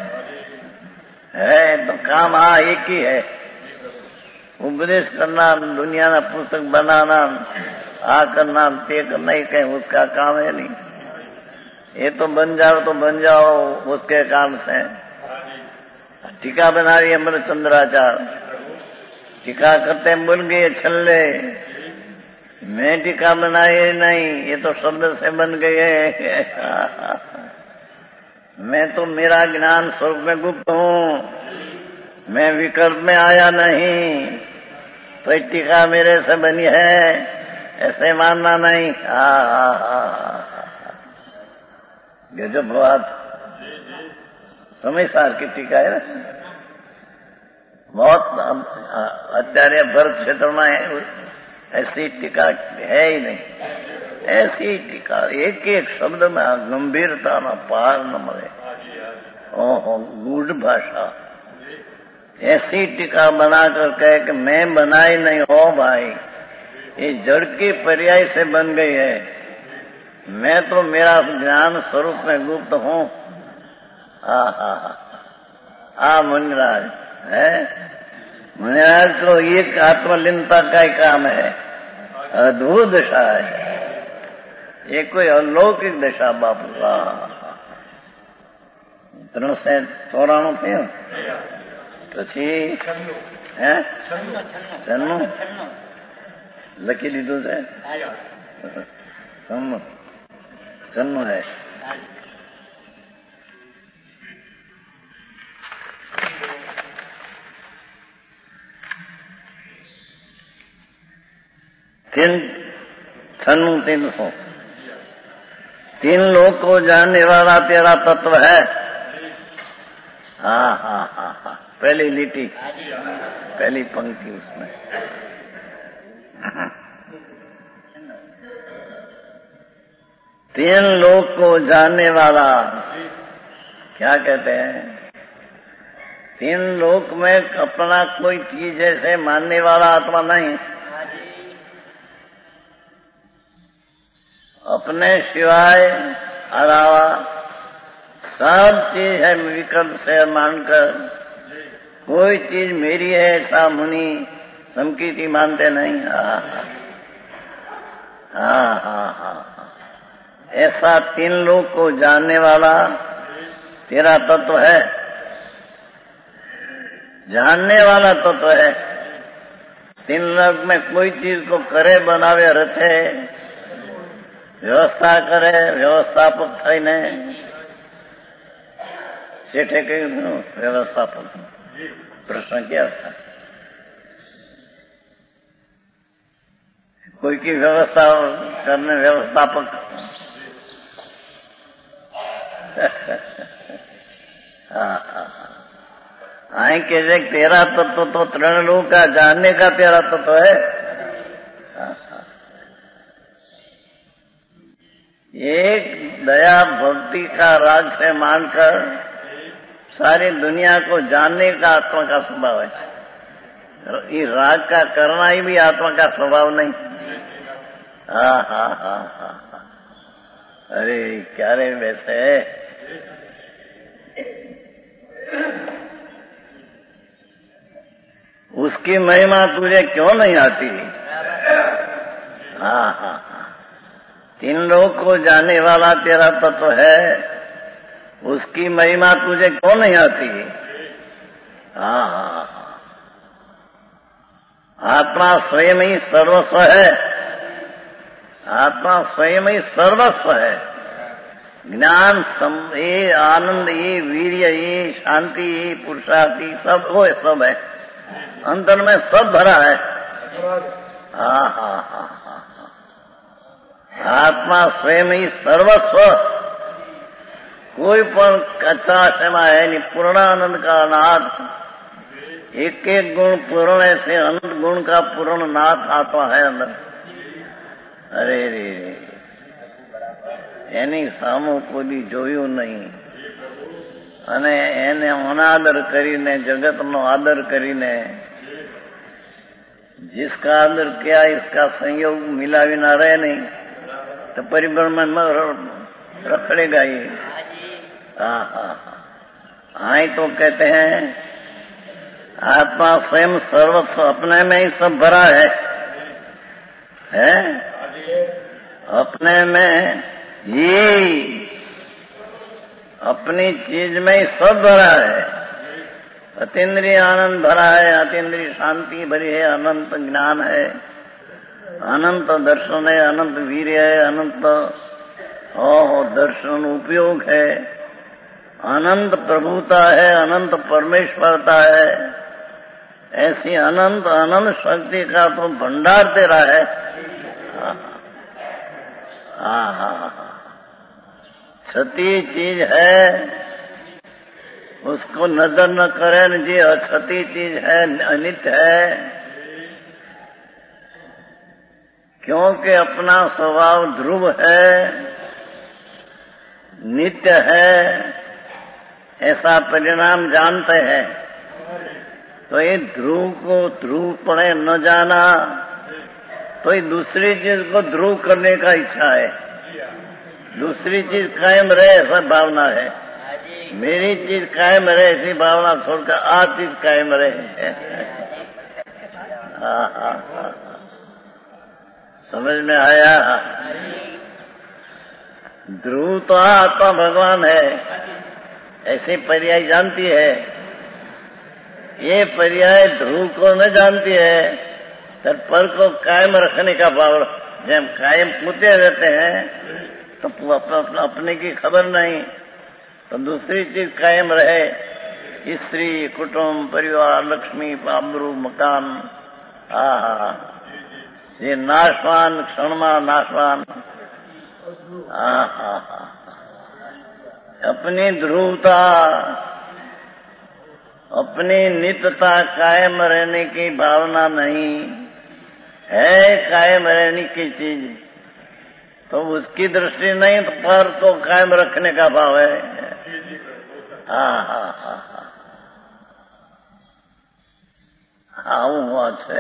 है तो काम हाँ एक ही है, उपदेश करना, दुनिया का पुस्तक बनाना, आ करना, ते करना ही कहीं उसका काम है नहीं। ये तो बन जाओ तो बन जाओ उसके काम से। टीका बना रही अमर चंद्राचार्य, टीका करते बन गए छल्ले, मैं टीका बनाई नहीं, ये तो शब्द से बन गए। मैं तो मेरा ज्ञान स्वरूप में गुप्त हूँ, मैं विकल्प में आया नहीं, तो टीका मेरे से बनी है ऐसे मानना नहीं। हाँ हाँ हाँ, गजब बात, समझदार की टीका है ना, बहुत અત્યારે ભરત ક્ષેત્રમાં ऐसी टीका है ही नहीं। ऐसी टीका एक एक शब्द में गंभीरता न पार न मरे। ओहो, गूढ़ भाषा, ऐसी टीका बनाकर कहे कि मैं बनाई नहीं हो भाई, ये जड़ की पर्याय से बन गई है, मैं तो मेरा ज्ञान स्वरूप में गुप्त हूँ। हा हा हा, मुनिराज है, मुनिराज को एक आत्मलीनता का ही काम है, अद्भुत दशा है ये, कोई अलौकिक दशा बापू का। ત્રણ સે ચોરાણું થયું પછી હે છન્નું લખી લીધું છે, છન્નું છન્નું હે। तीन छन्नू तीन सौ तीन लोग को जानने वाला तेरा तत्व है। हाँ हाँ हाँ हाँ, पहली लिटी, पहली पंक्ति उसमें। तीन लोग को जानने वाला क्या कहते हैं? तीन लोक में अपना कोई चीज ऐसे मानने वाला आत्मा नहीं, अपने सिवाय अलावा सब चीज है विकल्प से मानकर, कोई चीज मेरी है ऐसा मुनि संकीर्ति मानते नहीं। हाँ हाँ हाँ हाँ, ऐसा तीन लोग को जानने वाला तेरा तत्व है, जानने वाला तत्व है। तीन लोग में कोई चीज को करे बनावे रचे व्यवस्था करे व्यवस्थापक थईने सेठे कह્યું व्यवस्थापक प्रश्न क्या था? कोई की व्यवस्था करने व्यवस्थापक हाँ हाँ, आई के तेरा तत्व तो, तो त्रण लोग का जानने का तेरा तत्व तो है। एक दया भक्ति का राग से मानकर सारी दुनिया को जानने का आत्मा का स्वभाव है। ये राग का करना ही भी आत्मा का स्वभाव नहीं। हाँ हाँ हाँ हाँ, अरे क्या रे वैसे उसकी महिमा तुझे क्यों नहीं आती? हाँ हाँ हाँ, तीन लोग को जाने वाला तेरा तत्व है, उसकी महिमा तुझे क्यों नहीं आती? हाँ हाँ हाँ, आत्मा स्वयं ही सर्वस्व है, आत्मा स्वयं ही सर्वस्व है। ज्ञान सम ये आनंद ये वीर्य ये शांति ये पुरुषार्थी सब वो सब है, अंतर में सब भरा है। हाँ हाँ हाँ हाँ, आत्मा स्वयं ही सर्वस्व, कोई पण कच्चा क्षमा है नहीं, पूर्णानंद का नाथ, एक एक गुण पूर्ण से अनंत गुण का पूर्ण नाथ आत्मा है अंदर। अरे रे रे, એની સામું કોઈ જોયું નહીં અને એને અનાદર કરીને જગતનો આદર કરીને जिसका आदर किया इसका संयोग मिलावी ना रहे नहीं तो परिभ्रमण में रखड़ेगा ही। हाँ हाँ हाँ, आई तो कहते हैं आत्मा स्वयं सर्वस्व अपने में ही सब भरा है, है? अपने में ये अपनी चीज में ही सब भरा है। अतीन्द्रिय आनंद भरा है, अतीन्द्रिय शांति भरी है, अनंत ज्ञान है, अनंत दर्शन है, अनंत वीर्य है, अनंत ओह दर्शन उपयोग है, अनंत प्रभुता है, अनंत परमेश्वरता है। ऐसी अनंत अनंत शक्ति का तो भंडार तेरा है। हाँ हाँ हाँ, छठी चीज है उसको नजर न करे न, जी अछती चीज है अनित्य है, क्योंकि अपना स्वभाव ध्रुव है, नित्य है, ऐसा परिणाम जानते हैं। तो ये ध्रुव को ध्रुव पड़े न जाना तो ये दूसरी चीज को ध्रुव करने का इच्छा है, दूसरी चीज कायम रहे ऐसा भावना है, मेरी चीज कायम रहे ऐसी भावना छोड़कर आ चीज कायम रहे। हाँ हाँ हाँ, समझ में आया? ध्रुव तो आत्मा भगवान है, ऐसी पर्याय जानती है, ये पर्याय ध्रुव को न जानती है। तो पर को कायम रखने का भाव, जब कायम पूछते रहते हैं तो अपने की खबर नहीं, तो दूसरी चीज कायम रहे, स्त्री कुटुंब परिवार लक्ष्मी आबरू मकान। हाँ हाँ, ये नाशवान क्षणमा नाशवान। हाँ हाँ हाँ, अपनी ध्रुवता, अपनी नित्यता कायम रहने की भावना नहीं है, कायम रहने की चीज तो उसकी दृष्टि नहीं पर तो कायम रखने का भाव है। हाँ हाँ हाँ हाँ આવું વાત છે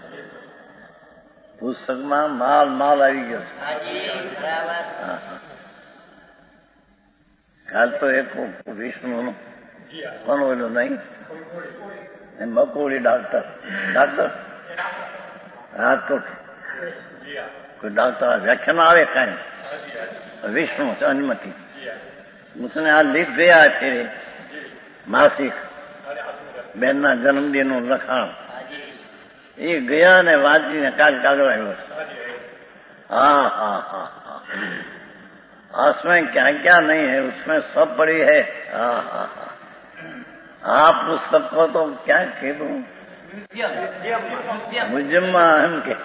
પુસ્તકમાં માલ માલ આવી ગયો છે। કાલ તો એક વિષ્ણુનું પણ ઓલું નહીં મકોડી ડાક્ટર ડાક્ટર રાજકોટ कोई डॉक्टर व्याख्यान आवे कहीं विष्णु से अनुमति उसने आज लिख गया फिर मासिक बहन जन्मदिन लखाण ये गया ने वांची ने काल कागल आयो। हाँ हाँ हाँ हाँ, उसमें क्या क्या नहीं है उसमें सब पड़ी है। हाँ हाँ हाँ, आप पुस्तक को तो क्या कह दूं मुजम्मा हम के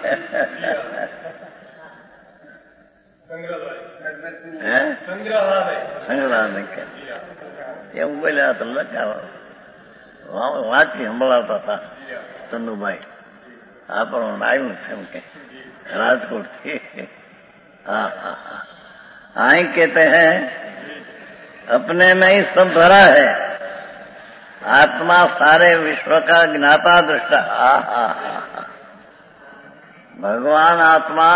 સંગ્રહાલય કે એવું બોલ્યા તો લખાવા વાંચી સંભળાવતા હતા ચંદુભાઈ। આ પણ આવ્યું છે એમ કે રાજકોટ થી। हाँ हाँ हाँ, आई कहते हैं अपने में ही सब भरा है, आत्मा सारे विश्व का ज्ञाता दृष्टा। हा हा हा, भगवान आत्मा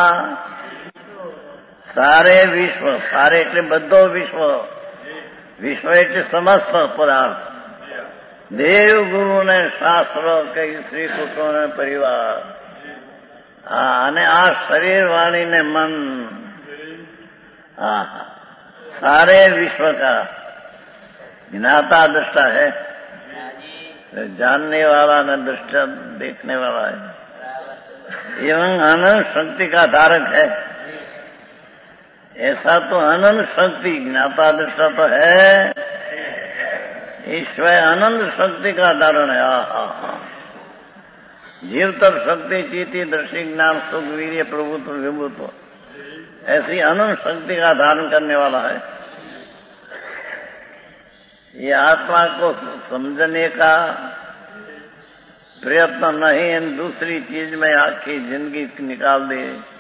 सारे विश्व, सारे એટલે બધો વિશ્વ, વિશ્વ એટલે સમસ્ત પદાર્થ, દેવ ગુરુ ને શાસ્ત્ર કે શ્રી કૃષ્ણ ને પરિવાર, હા અને આ શરીર વાણી ને મન, હા હા, सारे विश्व का ज्ञाता दृष्टा है, जानने वाला न दृष्टा देखने वाला है, एवं अनंत शक्ति का धारक है। ऐसा तो अनंत शक्ति ज्ञाता दृष्टा तो है, ईश्वर अनंत शक्ति का धारण है। हा हा, जीव तक शक्ति चीति दृष्टि ज्ञान सुख वीर्य प्रभुत्व विभुत्व ऐसी अनंत शक्ति का धारण करने वाला है। ये आत्मा को समझने का प्रयत्न नहीं, दूसरी चीज में आखी जिंदगी निकाल दे,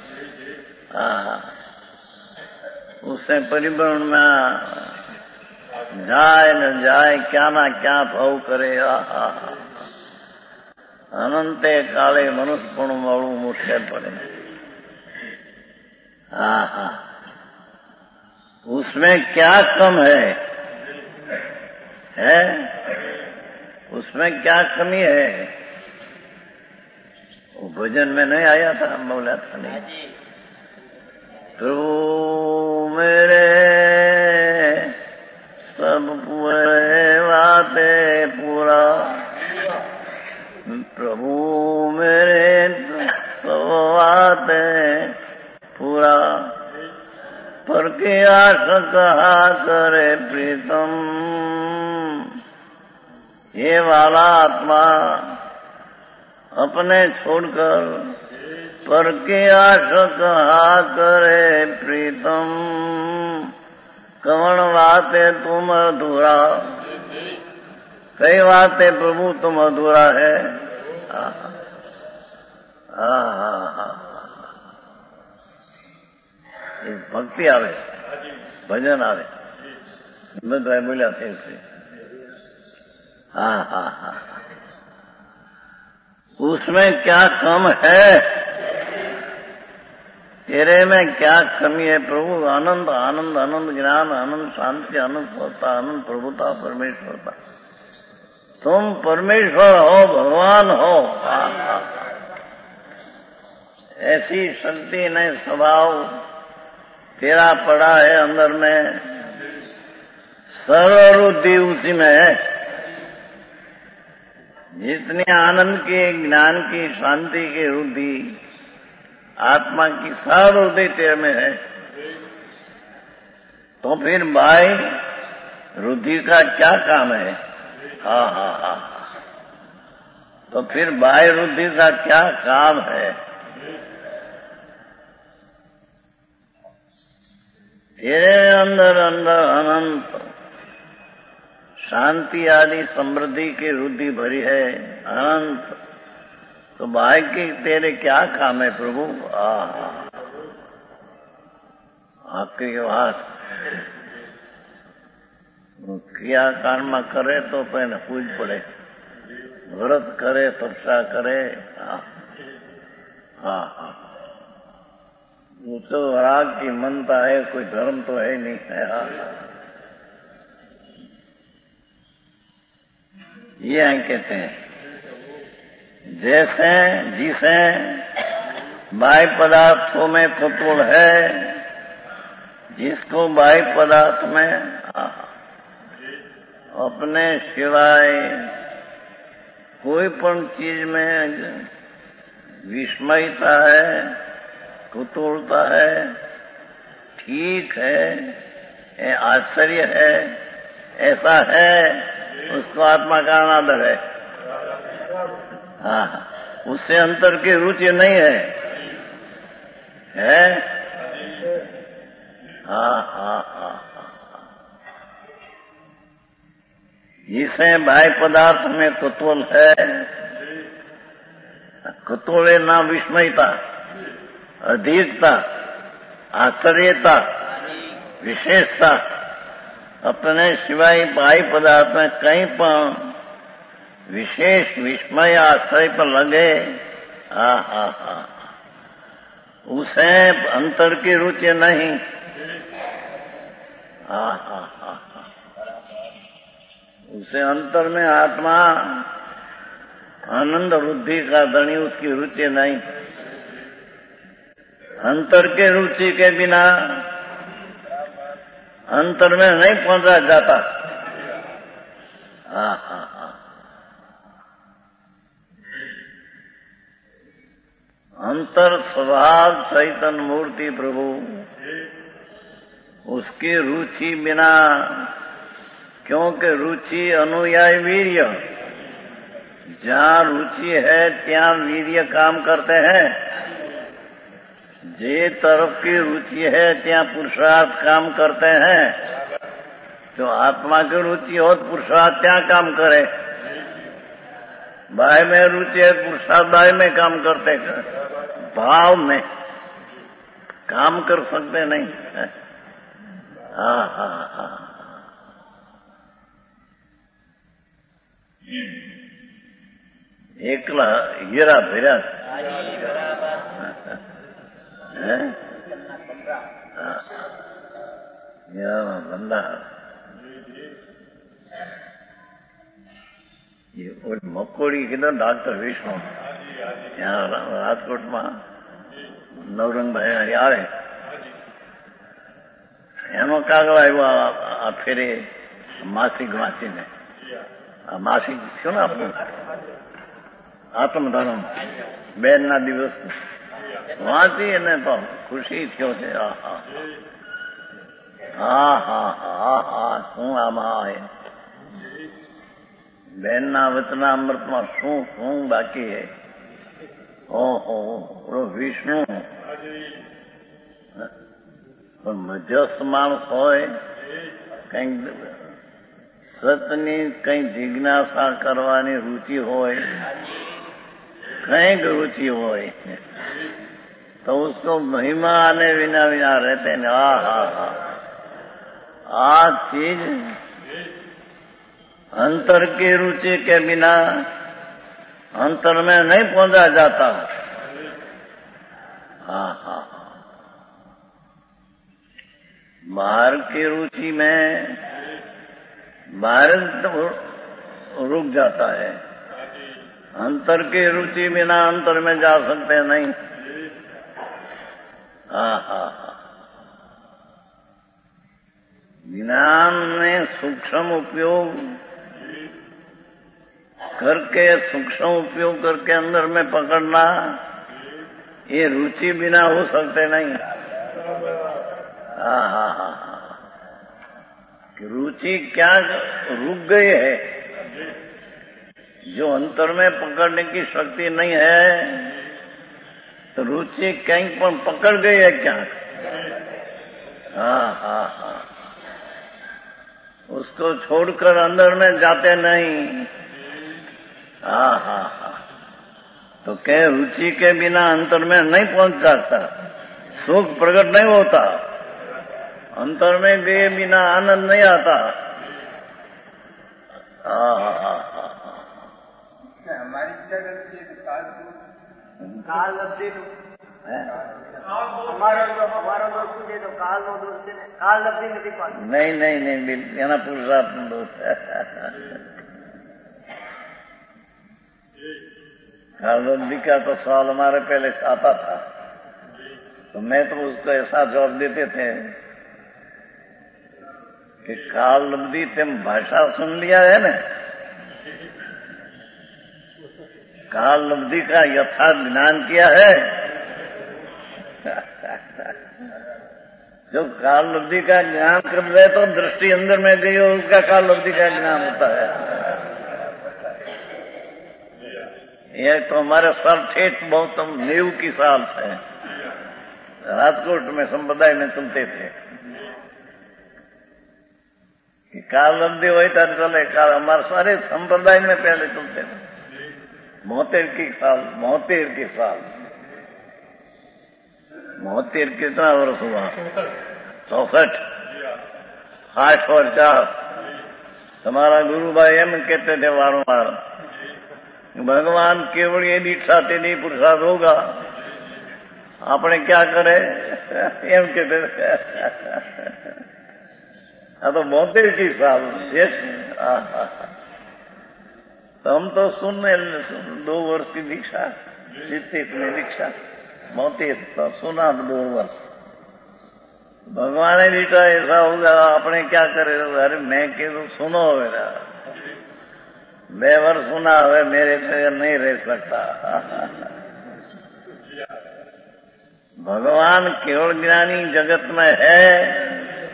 उससे परिभ्रमण में जाए न जाए, क्या ना क्या भाव करे। अनंते काले मनुष्य पण वालू मुश्किल पड़े। हाँ हाँ, उसमें क्या कम है, है उसमें क्या कमी है, वो भजन में नहीं आया था, हम बोला था नहीं। प्रभु मेरे सब पूरे वाते पूरा, प्रभु मेरे सब वाते पूरा, पर के आश कहा करे प्रीतम। ये वाला आत्मा अपने छोड़कर पर के आश कहा करे प्रीतम, कवन बातें तुम अधूरा, कई बातें प्रभु तुम अधूरा है। हाँ हाँ हाँ, भक्ति आवे, भजन आवे, मैं बोला थे इससे। हाँ हाँ हाँ, उसमें क्या कम है, तेरे में क्या कमी है प्रभु। आनंद आनंद आनंद ज्ञान आनंद शांति आनंद स्वता आनंद प्रभुता परमेश्वरता, तुम परमेश्वर हो, भगवान हो। हाँ हाँ, ऐसी शक्ति ने स्वभाव तेरा पड़ा है अंदर में, सर्वरुद्धि उसी में है। जितनी आनंद की, ज्ञान की, शांति की रुद्धि आत्मा की सर्वरुद्धि तेरे में है, तो फिर बाई रुद्धि का क्या काम है। हाँ हाँ हाँ, तो फिर बाह्य रुद्धि का क्या काम है। तेरे अंदर अंदर अनंत शांति आदि समृद्धि की रुद्धि भरी है, अनंत। तो भाई की तेरे क्या काम है प्रभु? आहा, आपकी बात किया कर्म करे तो पहले पूज पड़े, व्रत करे, तपस्या करे। हाँ हाँ, वो तो राग की मनता है, कोई धर्म तो है नहीं है। हाँ, ये कहते हैं जैसे जिसे बाह्य पदार्थों में कुतूहल है, जिसको बाह्य पदार्थ में अपने सिवाय कोई पण चीज में विस्मयता है, कुतूहलता है, ठीक है, आश्चर्य है, ऐसा है, उसको आत्मा का अनादर है। हाँ, उससे अंतर की रुचि नहीं है, है? हाँ हाँ हाँ, जिसे बाह्य पदार्थ में कुतूहल है, कुतूहल ना विस्मयता, अधिकता, आश्चर्यता, विशेषता, अपने सिवाय बाह्य पदार्थ में कहीं पर विशेष विस्मय आश्चर्य पर लगे, हा हा हा, उसे अंतर की रुचि नहीं। हा हा हा, उसे अंतर में आत्मा आनंद वृद्धि का धनी, उसकी रुचि नहीं। अंतर के रुचि के बिना अंतर में नहीं पहुंचा जाता। हाँ हाँ हाँ, अंतर स्वभाव चैतन्य मूर्ति प्रभु, उसकी रुचि बिना, क्योंकि रुचि अनुयायी वीर्य, जहाँ रुचि है ત્યાં वीर्य काम करते हैं, जे तरफ की रुचि है ત્યાં पुरुषार्थ काम करते हैं। तो आत्मा की रुचि हो तो पुरुषार्थ क्या काम करे? बाह्य में रुचि है, पुरुषार्थ बाह्य में काम करते, भाव में काम कर सकते नहीं। हाँ हाँ हाँ, एकला हीरा भर्या बंदा, ये મકોડી કીધો ડોક્ટર વિષ્ણુ ત્યાં રાજકોટમાં નવરંગભાઈ આવે, એનો કાગળ આવ્યો આ ફેરે માસિક વાંચીને, આ માસિક થયું ને આપણું આત્મધર્મ બેનના દિવસ વાંચી અને તો ખુશી થયો છે। હા હા હા હા હા, શું આમાં બેનના વચનામૃતમાં શું શું બાકી હે? ઓહો, વિષ્ણુ પણ મધ્યસ્થ માણસ હોય, કંઈક સતની કંઈ જિજ્ઞાસા કરવાની रुचि હોય, કંઈક रुचि હોય, तो उसको महिमा आने बिना बिना रहते हैं। आ हा हा, आ चीज अंतर की रुचि के बिना अंतर में नहीं पहुंचा जाता। हाँ हाँ, बाहर की रुचि में बाहर रुक जाता है, अंतर की रुचि बिना अंतर में जा सकते नहीं। हाँ हाँ हाँ, ज्ञान में सूक्ष्म उपयोग करके, सूक्ष्म उपयोग करके अंदर में पकड़ना, ये रुचि बिना हो सकते नहीं। हाँ हाँ हाँ, रुचि क्या रुक गई है, जो अंतर में पकड़ने की शक्ति नहीं है, तो रुचि कहीं पर पकड़ गई है क्या? हाँ हाँ हाँ, उसको छोड़कर अंदर में जाते नहीं। हाँ हाँ हाँ, तो क्या रुचि के बिना अंतर में नहीं पहुंच सकता, सुख प्रकट नहीं होता, अंतर में गए बिना आनंद नहीं आता। हाँ हाँ हाँ, हमारी क्या गलती है? કાલ લબ્ધી અમારો અમારો દોષ શું છે? તો કાલ નો દોષ છે ને, કાલ લબ્ધી નથી પાડતી. नहीं नहीं नहीं, बिल्कुल एना पुरुषार्थ दोष है। काल लब्धि का तो सवाल हमारे पहले से आता था, तो मैं तो उसको ऐसा जवाब देते थे कि काल लब्धि तुम भाषा सुन लिया है ना, काल लब्धि का यथार्थ ज्ञान किया है। जो काल लब्धि का ज्ञान कर रहे तो दृष्टि अंदर में गई हो, उसका काल लब्धि का ज्ञान होता है। यह तो हमारे सर ठेठ बहुत नेव की साल से राजकोट में संप्रदाय में चलते थे कि काल लब्धि वही तरह चले, काल हमारे सारे संप्रदाय में पहले चलते थे। मोहतेर की साल, मोहतेर की साल, मोहतेर कितना वर्ष हुआ? चौसठ, आठ और चार। तुम्हारा गुरु भाई एम कहते थे वारंवार, भगवान केवल ये दीक्षा तेरी पुरुषार्थ होगा, आपने क्या करे एम कहते थे। हाँ तो मोहतेर की साल यश। तो हम तो सुनने दो वर्ष की दीक्षा, चित्तित में दीक्षा, मोती तो सुना दो वर्ष। भगवान ने दीक्षा ऐसा होगा, आपने क्या करे? अरे मैं कह सुनो मेरा, मैं वर्ष सुना है, मेरे से नहीं रह सकता। भगवान केवल ज्ञानी जगत में है।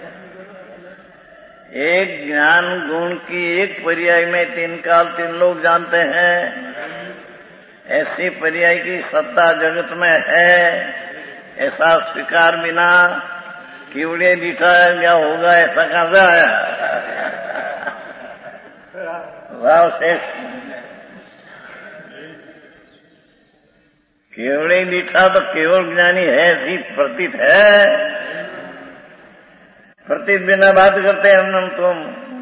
एक ज्ञान गुण की एक पर्याय में तीन काल तीन लोग जानते हैं, ऐसी पर्याय की सत्ता जगत में है। ऐसा स्वीकार बिना कीवड़े दिखाया क्या होगा? ऐसा कहां से आया? वाह शेष, केवड़े दिखा तो केवल ज्ञानी है ऐसी प्रतीत है। प्रतीत बिना बात करते हैं हम तुम।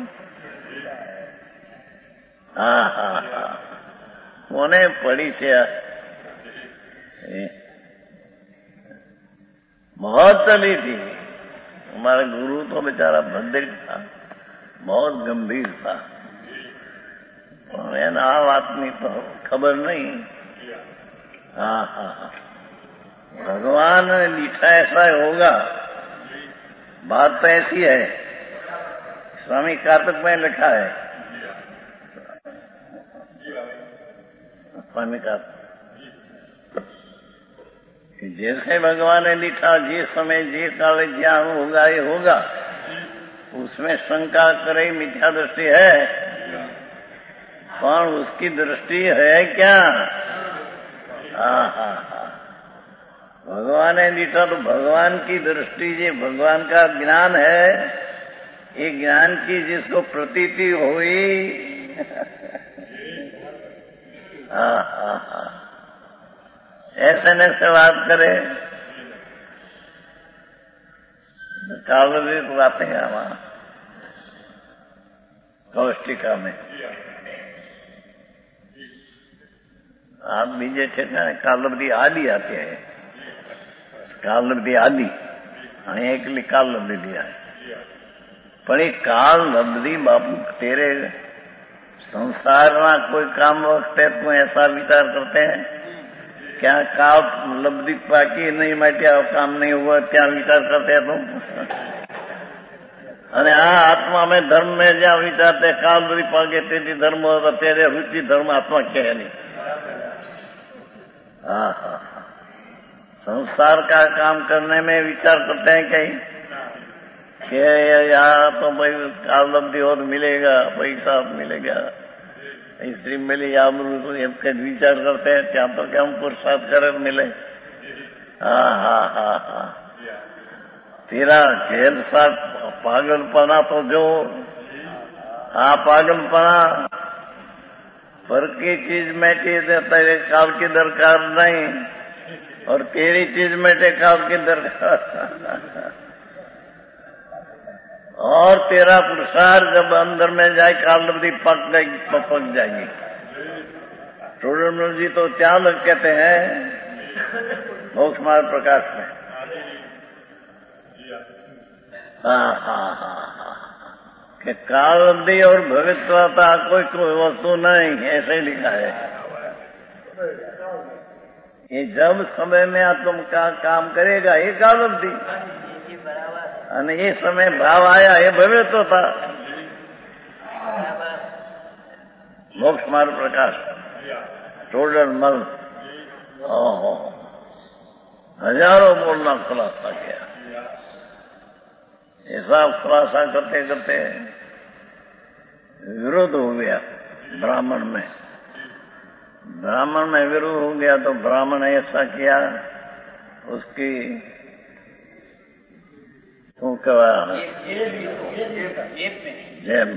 हाँ हाँ हाँ, कोने पड़ी से बहुत चली थी। हमारा गुरु तो बेचारा भद्र था, बहुत गंभीर था, एना आदमी तो खबर नहीं। हाँ हाँ हाँ, भगवान ने लिखा ऐसा होगा, बात तो ऐसी है। स्वामी कार्तिक में लिखा है, स्वामी कार्तिक, कि जैसे भगवान ने लिखा जिस समय जे काल ज्ञान होगा ये होगा, उसमें शंका करे मिथ्या दृष्टि है, कौन उसकी दृष्टि है क्या? हाँ हाँ हाँ, भगवान ने लिखा तो भगवान की दृष्टि, ये भगवान का ज्ञान है, ये ज्ञान की जिसको प्रतीति हुई। हाँ हाँ हाँ, ऐसे न से बात करे काल भी बातें हैं हमारा कौष्टिका में। आप बीजे ठेकाने कालब्धी आदि आते हैं, कालब्धी आदि एकली कालब्धी दिया है। पर ये कालब्धी बापू तेरे संसार में कोई काम वक्त कोई ऐसा विचार करते हैं क्या? काल लब्धि बाकी नहीं माटिया काम नहीं हुआ क्या विचार करते हैं तुम? अरे हाँ, आत्मा में धर्म में जहाँ विचारते काल लब्धि पाके तेरी धर्म होगा, तेरे रुचि धर्म आत्मा क्या है नहीं। हाँ हाँ, संसार का काम करने में विचार करते हैं कहीं कि यहाँ तो भाई काल लब्धि और मिलेगा, पैसा मिलेगा, स्त्री मिली या विचार करते हैं क्या तो क्या हम पुरुषार्थ कर मिले। हाँ हाँ हाँ हाँ, तेरा घेर सा पागलपना तो जो आ पागलपना पर की चीज मैटी तेरे काल की दरकार नहीं और तेरी चीज मैटे काल की दरकार। और तेरा पुरुषार्थ जब अंदर में जाए काल अवधि पक गई तो पक जाएगी। टोडरमल जी तो क्या लोग कहते हैं मोक्ष मार्ग प्रकाश में, हाँ हाँ हाँ हाँ कि काल अवधि और भविष्यता कोई कोई वस्तु नहीं, ऐसे ही लिखा है। ये जब समय में आत्म का काम करेगा ये काल अवधि, અને એ સમય ભાવ આયા એ ભવ્ય તો था मोक्ष मार्ग प्रकाश टोडर मल। ओहो हजारों बोलना खुलासा किया। ऐसा खुलासा करते करते विरोध हो गया ब्राह्मण में। ब्राह्मण में विरोध हो गया तो ब्राह्मण ने ऐसा किया, उसकी શું કહેવાય જેમ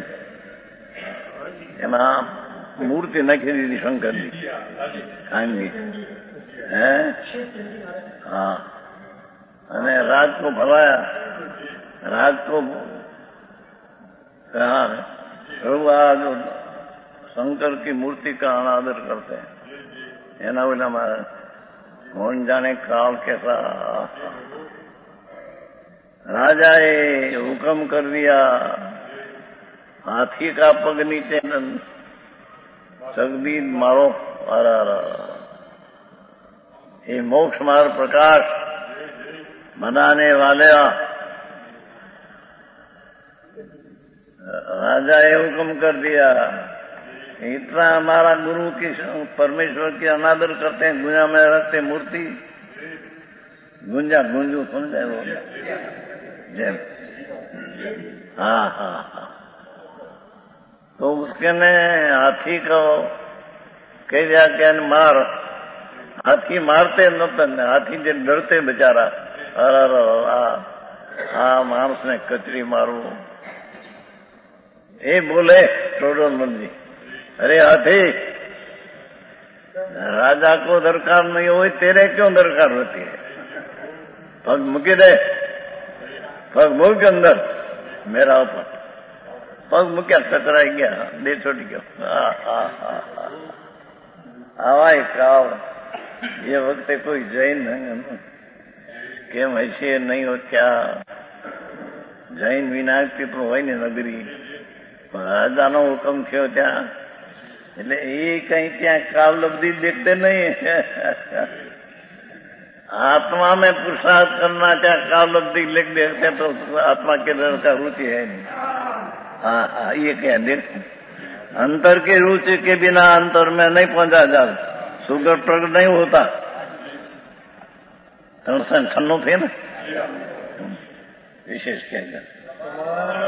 એમાં મૂર્તિ નાખી દીધી શંકરની ખાનગી હે હા અને रात को भलाया, रात को कहा प्रभु आज शंकर की मूर्ति का अनादर करते हैं, एना बोला मारा कौन जाने काल कैसा। राजाए हुक्म कर दिया हाथी का पग नीचे जगदीद मारो। अरा ये मोक्ष मार्ग प्रकाश बनाने वाले राजाए हुक्म कर दिया, इतना हमारा गुरु की परमेश्वर की अनादर करते हैं, गुंजा में रखते मूर्ति, गुंजा गुंजू समझे वो जय हाँ हाँ हाँ। तो उसके ने हाथी को कह दिया कि मार। हाथी मारते नतन, हाथी जे डरते बेचारा, अरे आ मानस ने कचरी मारू। ये बोले टोडरमल जी, अरे हाथी राजा को दरकार नहीं हो, तेरे क्यों दरकार होती है? पग मुके दे, पग मुँह के अंदर मेरा ऊपर पग मुक्या कचरा गया, दे छोड़ गया। आवाय काव ये वक्त कोई जैन केम हશે नहीं हो क्या? जैन विनायक तो હોય ને નગરી, રાજાનો હુકમ થયો ત્યાં એટલે એ કઈ ત્યાં કાલ અવધિ देखते नहीं। आत्मा में पुरुषार्थ करना चाहे काल अवधि लिख देखते तो आत्मा के अंदर का रुचि है नहीं। हाँ हाँ ये क्या देख, अंतर की रुचि के बिना अंतर में नहीं पहुंचा जा, सुगर प्रकट नहीं होता। त्रण ठन्नो थे ना विशेष क्या